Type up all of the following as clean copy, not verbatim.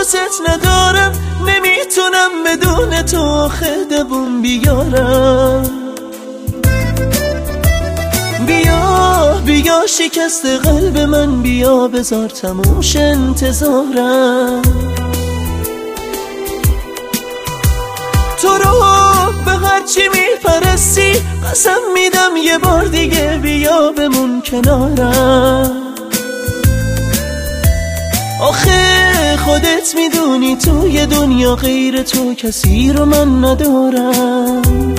دوست ندارم، نمیتونم بدون تو آخه دووم بیارم. بیا بیا شکست قلب من، بیا بذار تموش انتظارم. تو رو به هرچی میپرستی قسم میدم یه بار دیگه بیا بمون کنارم. آخه خودت میدونی توی دنیا غیر تو کسی رو من ندارم.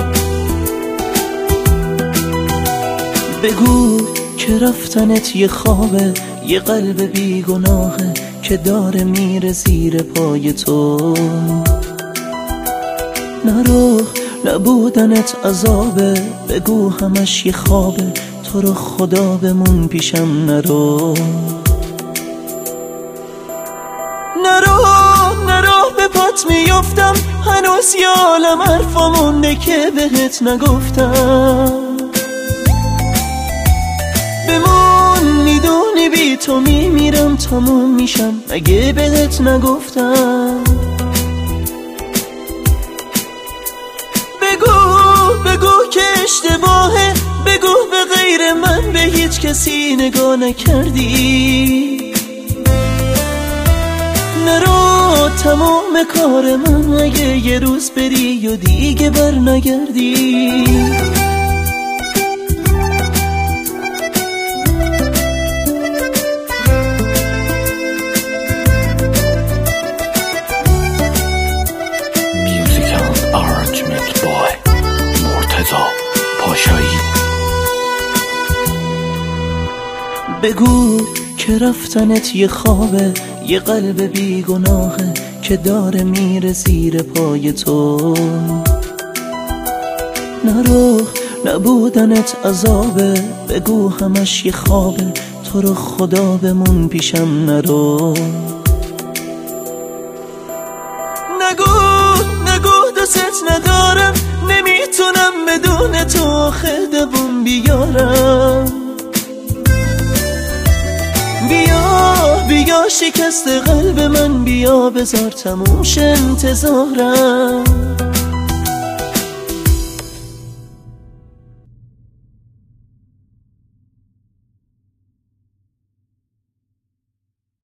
بگو که رفتنت یه خوابه، یه قلب بیگناهه که داره میره زیر پای تو. نرو نبودنت عذابه، بگو همش یه خوابه، تو رو خدا بمون پیشم نرو. نرو به پات میفتم، هنوز یه عالم حرفا مونده که بهت نگفتم. بمون میدونی بی تو میمیرم، تموم میشم اگه بهت نگفتم. بگو که اشتباهه، بگو به غیر من به هیچ کسی نگاه نکردی. نرو تمام کار من اگه یه روز بری و دیگه بر نگردی. بگو که رفتنت یه خوابه، یه قلب بیگناهه که داره میره زیر پای تو. نرو نبودنت عذابه، بگو همش یه خوابه، تو رو خدا بمون پیشم نرو. نگو دوست ندارم، نمیتونم بدون تو آخه دووم بیارم. بیا شکست قلب من، بیا بذار تموش انتظارم.